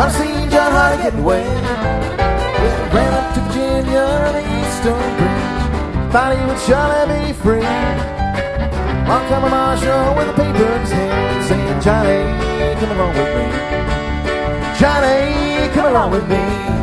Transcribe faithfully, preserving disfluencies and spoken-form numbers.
I've seen John Hart getting away. Well, he ran up to Virginia and the Eastern Bridge, thought he would surely be free. On come a marshal with a paper in his hand, saying, Johnny, come along with me. Johnny, come along with me.